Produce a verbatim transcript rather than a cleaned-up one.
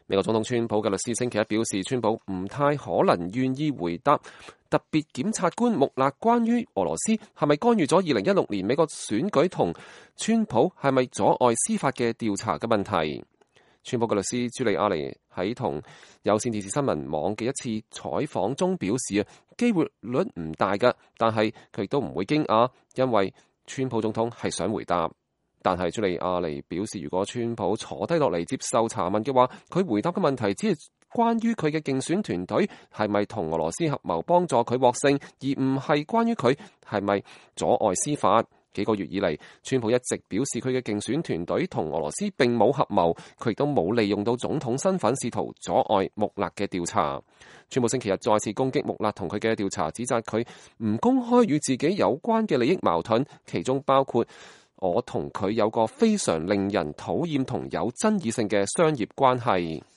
美國總統川普嘅律師星期一表示，川普唔太可能願意回答特別檢察官穆勒關於俄羅斯係咪干預咗二零一六年美國選舉同川普係咪阻礙司法嘅調查嘅問題。川普嘅律師朱利亞尼喺同有線電視新聞網嘅一次採訪中表示啊，機會率唔大㗎，但係佢亦都唔會驚訝，因為川普總統係想回答。但係朱利亞尼表示，如果川普坐低落嚟接受查問嘅話，佢回答嘅問題只係關於佢嘅競選團隊係咪同俄羅斯合謀幫助佢獲勝，而唔係關於佢係咪阻礙司法。幾個月以嚟，川普一直表示佢嘅競選團隊同俄羅斯並冇合謀，佢亦都冇利用到總統身份試圖阻礙穆勒嘅調查。川普星期日再次攻擊穆勒同佢嘅調查，指責佢唔公開與自己有關嘅利益矛盾，其中包括我同佢有個非常令人討厭同有爭議性嘅商業關係。